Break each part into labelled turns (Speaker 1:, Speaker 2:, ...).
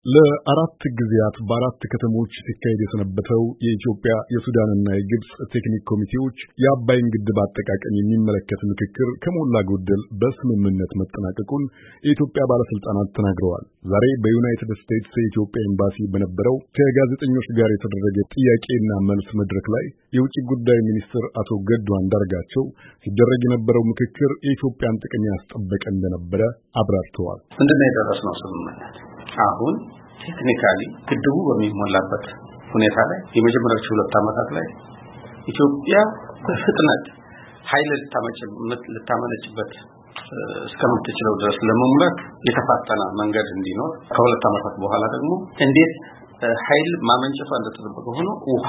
Speaker 1: ለአራት ጊዜያት በአራት ከተሞች ሲካሄድ የሰነበተው የኢትዮጵያ የሱዳንና የግብጽ ቴክኒክ ኮሚቴዎች የአባይን ግድብ አጠቃቀም የሚመለከት ምክክር ከሞላ ጎደል በስምምነት መጠናቀቁን የኢትዮጵያ ባለስልጣናት ተናግረዋል። ዛሬ በዩናይትድ ስቴትስ የኢትዮጵያ ኤምባሲ በነበረው ከጋዜጠኞች ጋር የተደረገ ጥያቄና መልስ መድረክ ላይ የውጭ ጉዳይ ሚኒስትር አቶ ገዱ አንዳርጋቸው ሲደረግ የነበረው ምክክር የኢትዮጵያን ጥቅም ያስጠበቀ እንደነበረ አብራርተዋል።
Speaker 2: ምንድነው የደረስነው ስምምነት? አሁን ቴክኒካሊ ግድቡ በሚሞላበት ሁኔታ ላይ የመጀመሪያዎቹ 2 ዓመታት ላይ ኢትዮጵያ በፍጥነት ኃይል ልታመነጭበት እስከምትችለው ድረስ ለመሙላት የተፋጠነ መንገድ እንዲኖር ከ2 ዓመታት በኋላ ደግሞ እንዴት ኃይል ማመንጨቷ እንደተጠበቀ ሆኖ ውሃ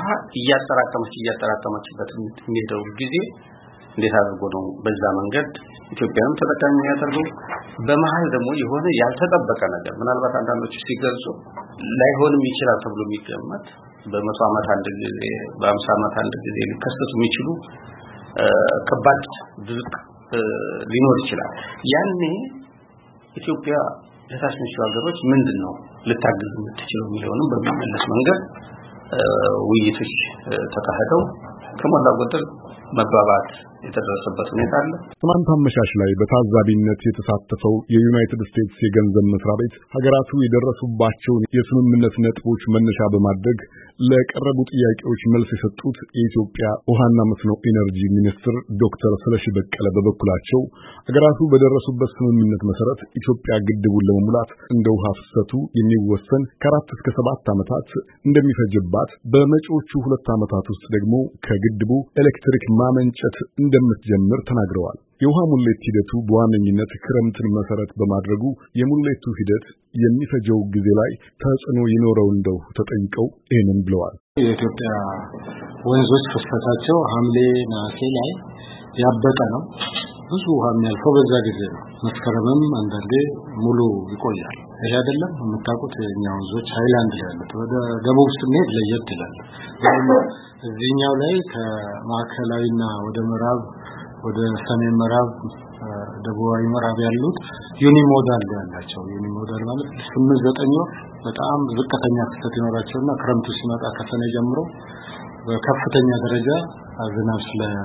Speaker 2: እያጠራቀመችበት የሚሄደው ጊዜ እንዴት አድርጎ ነው በዛ መንገድ ኢትዮጵያንም ተጠቃሚ ያደርገው። በመሃል ደግሞ የሆነ ያልተጠበቀ ነገር ምናልባት አንዳንዶች ሲገልጹ ላይሆንም ይችላል ተብሎ የሚገመት በ100 ዓመት አንድ ጊዜ በ50 ዓመት አንድ ጊዜ ሊከሰቱ የሚችሉ ከባድ ድርቅ ሊኖር ይችላል። ያኔ ኢትዮጵያ ለታችኞቹ ሀገሮች ምንድነው ልታግዝ የምትችለው የሚለውንም በሚመለስ መንገድ ውይይቶች ተካሄደው ከሞላ ጎደል መግባባት የተደረሰበት ሁኔታ አለ።
Speaker 1: ትናንት አመሻሽ ላይ በታዛቢነት የተሳተፈው የዩናይትድ ስቴትስ የገንዘብ መስሪያ ቤት ሀገራቱ የደረሱባቸውን የስምምነት ነጥቦች መነሻ በማድረግ ለቀረቡ ጥያቄዎች መልስ የሰጡት የኢትዮጵያ ውሃና መስኖ ኢነርጂ ሚኒስትር ዶክተር ስለሺ በቀለ በበኩላቸው ሀገራቱ በደረሱበት ስምምነት መሰረት ኢትዮጵያ ግድቡን ለመሙላት እንደ ውሃ ፍሰቱ የሚወሰን ከ4 እስከ 7 ዓመታት እንደሚፈጅባት፣ በመጪዎቹ 2 ዓመታት ውስጥ ደግሞ ከግድቡ ኤሌክትሪክ ማመንጨት እንደምትጀምር ተናግረዋል። የውሃ ሙሌት ሂደቱ በዋነኝነት ክረምትን መሰረት በማድረጉ የሙሌቱ ሂደት የሚፈጀው ጊዜ ላይ ተጽዕኖ ይኖረው እንደው ተጠይቀው ይሄንን ብለዋል።
Speaker 3: የኢትዮጵያ ወንዞች ፍሰታቸው ሐምሌ ነሐሴ ላይ ያበጠ ነው። ብዙ ውሃ የሚያልፈው በዛ ጊዜ ነው። መስከረምም አንዳንዴ ሙሉ ይቆያል። ይሄ አይደለም የምታውቁት የኛ ወንዞች ሃይላንድ ላይ ያሉት ወደ ደቡብ ስንሄድ ለየት ይላል። እዚህኛው ላይ ከማዕከላዊና ወደ ምዕራብ ወደ ሰሜን ምዕራብ ደቡባዊ ምዕራብ ያሉት ዩኒሞዳል ያላቸው ዩኒሞዳል ማለት 8-9 ወር በጣም ዝቅተኛ ፍሰት ይኖራቸውና ክረምቱ ሲመጣ ከሰኔ ጀምሮ በከፍተኛ ደረጃ ዝናብ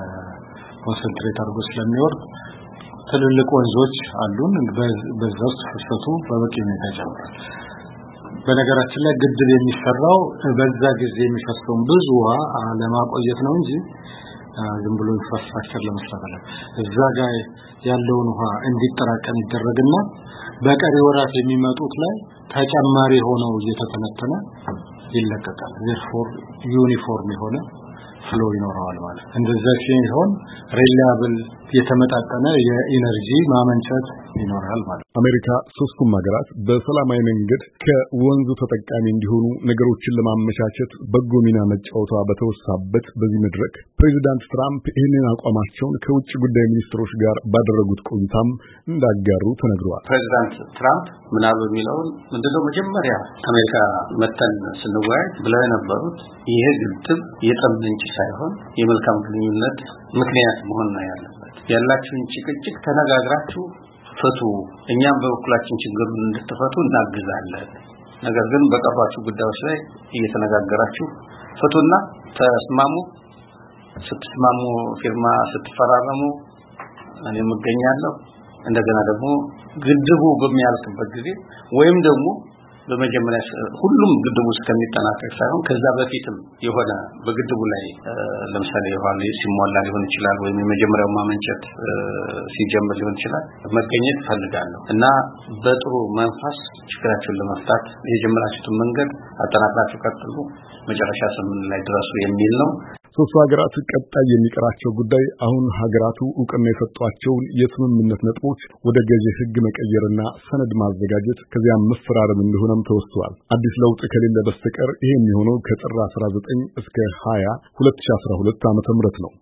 Speaker 3: ኮንሰንትሬት አድርጎ ስለሚወርድ ትልልቅ ወንዞች አሉን። በዛ ውስጥ ፍሰቱ በበቂ ሁኔታ ይጀምራል። በነገራችን ላይ ግድብ የሚሰራው በዛ ጊዜ የሚፈሰውን ብዙ ውሃ ለማቆየት ነው እንጂ ዝም ብሎ ኢንፍራስትራክቸር ለመስራት አይደለም። እዛ ጋር ያለውን ውሃ እንዲጠራቀም ይደረግና በቀሪ ወራት የሚመጡት ላይ ተጨማሪ ሆነው እየተተነተነ ይለቀቃል። therefore ዩኒፎርም የሆነ ፍሎ ይኖረዋል ማለት እንደዛ ሲሆን ሪላያብል የተመጣጠነ የኢነርጂ ማመንጨት ይኖራል ማለት።
Speaker 1: አሜሪካ 3ቱም ሀገራት በሰላማዊ መንገድ ከወንዙ ተጠቃሚ እንዲሆኑ ነገሮችን ለማመቻቸት በጎ ሚና መጫወቷ በተወሳበት በዚህ መድረክ ፕሬዚዳንት ትራምፕ ይህንን አቋማቸውን ከውጭ ጉዳይ ሚኒስትሮች ጋር ባደረጉት ቆይታም እንዳጋሩ ተነግሯል።
Speaker 2: ፕሬዚዳንት ትራምፕ ምናሉ የሚለውን ምንድነው መጀመሪያ አሜሪካ መተን ስንወያይ ብለው የነበሩት ይሄ ግድብ የጠብ ምንጭ ሳይሆን የመልካም ግንኙነት ምክንያት መሆን ነው ያለበት። ያላችሁን ጭቅጭቅ ተነጋግራችሁ ፈቱ፣ እኛም በበኩላችን ችግሩን እንድትፈቱ እናግዛለን። ነገር ግን በቀሯችሁ ጉዳዮች ላይ እየተነጋገራችሁ ፈቱና ተስማሙ። ስትስማሙ ፊርማ ስትፈራረሙ እኔም እገኛለሁ። እንደገና ደግሞ ግድቡ በሚያልቅበት ጊዜ ወይም ደግሞ በመጀመሪያ ሁሉም ግድቡ እስከሚጠናቀቅ ሳይሆን ከዛ በፊትም የሆነ በግድቡ ላይ ለምሳሌ ውሃ ሲሞላ ሊሆን ይችላል ወይም የመጀመሪያው ማመንጨት ሲጀምር ሊሆን ይችላል መገኘት ፈልጋለሁ እና በጥሩ መንፈስ ችግራችሁን ለመፍታት የጀመራችሁትን መንገድ አጠናክራችሁ ቀጥሉ፣ መጨረሻ ስምምነት ላይ ድረሱ የሚል ነው።
Speaker 1: 3 ሀገራት ቀጣይ የሚቀራቸው ጉዳይ አሁን ሀገራቱ ዕውቅና የሰጧቸውን የስምምነት ነጥቦች ወደ ገዢ ሕግ መቀየርና ሰነድ ማዘጋጀት ከዚያም መፈራረም እንደሆነም ተወስቷል። አዲስ ለውጥ ከሌለ በስተቀር ይሄ የሚሆነው ከጥር 19 እስከ 20 2012 ዓ.ም ነው።